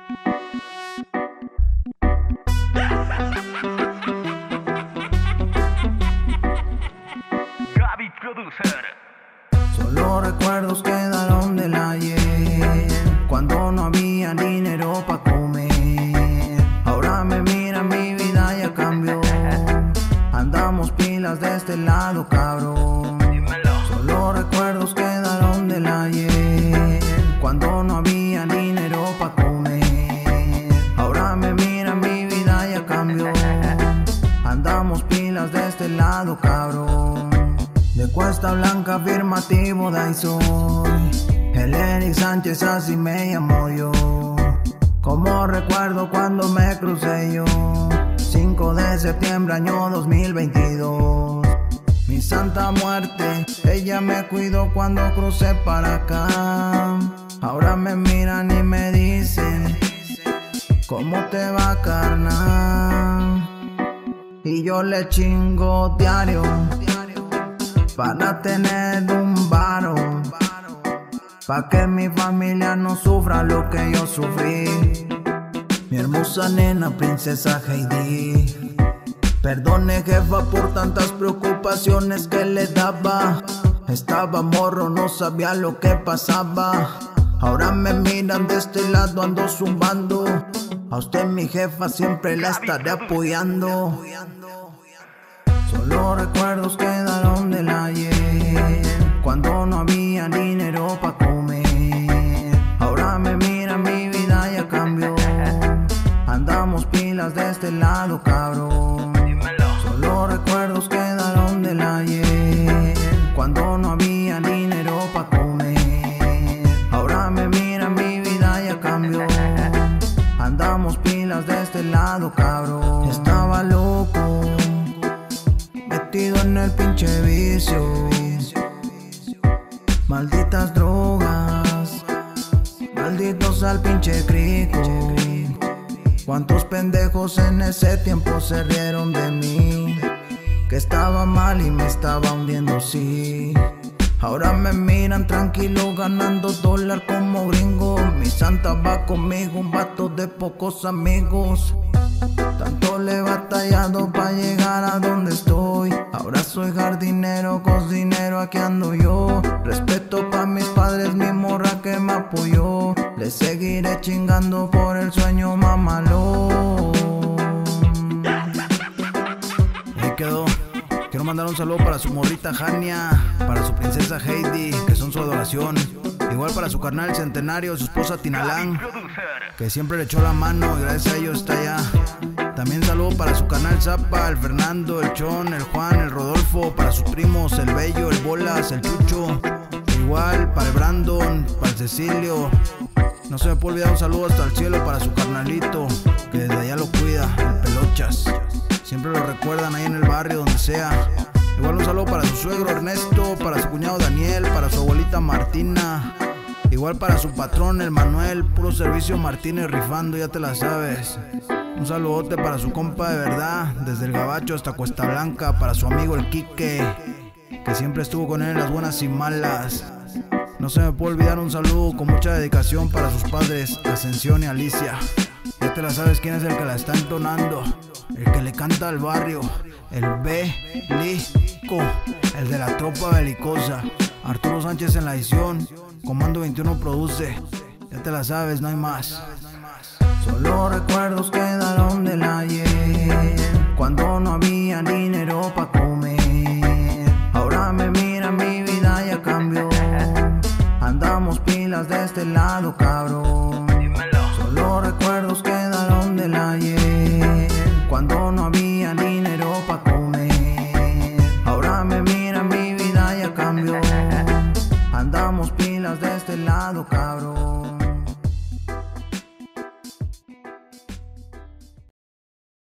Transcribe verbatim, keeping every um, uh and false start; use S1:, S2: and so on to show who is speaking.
S1: Gaby Producer.
S2: Solo recuerdos quedaron del ayer, cuando no había dinero pa' comer. Ahora me mira, mi vida ya cambió. Andamos pilas de este lado, cabrón. Solo recuerdos quedaron del ayer, cuando no había dinero pa' comer. Ahora me mira, mi vida ya cambió. Andamos pilas de este lado, cabrón. De Cuesta Blanca, afirmativo, de ahí soy. El Eric Sánchez, así me llamo yo. Como recuerdo cuando me crucé yo, cinco de septiembre, año dos mil veintidós. Mi santa muerte, ella me cuidó cuando crucé para acá. Ahora me miran y me dicen: ¿cómo te va, carnal? Y yo le chingo diario para tener un varo, pa' que mi familia no sufra lo que yo sufrí. Mi hermosa nena, princesa Heidi, perdone jefa por tantas preocupaciones que le daba. Estaba morro, no sabía lo que pasaba. Ahora me miran de este lado, ando zumbando. A usted, mi jefa, siempre la estaré apoyando. Solo recuerdos quedaron del ayer, cuando no había dinero pa' comer. Ahora me mira, mi vida ya cambió. Andamos pilas de este lado, cabrón. Solo recuerdos quedaron del ayer, cuando no había dinero pa' comer. Ahora me mira, mi vida ya cambió. Andamos pilas de este lado, cabrón. Estaba loco, metido en el pinche vicio. Malditas drogas, malditos al pinche crico. Cuántos pendejos en ese tiempo se rieron de mí, que estaba mal y me estaba hundiendo, sí. Ahora me miran tranquilo, ganando dólar como gringo. Mi santa va conmigo, un vato de pocos amigos. Tanto le he batallado pa' llegar a donde estoy. Ahora soy jardinero, cocinero, aquí ando yo. Respeto pa' mis padres, mi morra que me apoyó. Le seguiré chingando por el sueño mamalón. Ahí quedó. Quiero mandar un saludo para su morrita Jania, para su princesa Heidi, que son su adoración. Igual para su carnal Centenario, su esposa Tinalán, que siempre le echó la mano y gracias a ellos está allá. También saludo para su carnal Zapa, el Fernando, el Chon, el Juan, el Rodolfo, para sus primos, el Bello, el Bolas, el Chucho. Igual para el Brandon, para el Cecilio. No se me puede olvidar un saludo hasta el cielo para su carnalito, que desde allá lo cuida, el Pelochas. Siempre lo recuerdan ahí en el barrio, donde sea. Igual un saludo para su suegro Ernesto, para su cuñado Daniel, para su abuelita Martina. Igual para su patrón el Manuel, puro servicio Martínez rifando, ya te la sabes. Un saludote para su compa de verdad, desde el Gabacho hasta Cuesta Blanca, para su amigo el Quique, que siempre estuvo con él en las buenas y malas. No se me puede olvidar un saludo con mucha dedicación para sus padres, Ascensión y Alicia. Ya te la sabes quién es el que la está entonando, el que le canta al barrio, el Belico, el de la tropa belicosa. Arturo Sánchez en la edición, Comando veintiuno produce. Ya te la sabes, no hay más. Solo recuerdos quedaron del ayer, cuando no había dinero pa' comer. Ahora me mira, mi vida ya cambió. Andamos pilas de este lado, cabrón. Solo recuerdos quedaron del ayer, cuando no había dinero pa' comer. Ahora me mira, mi vida ya cambió. Andamos pilas de este lado, cabrón.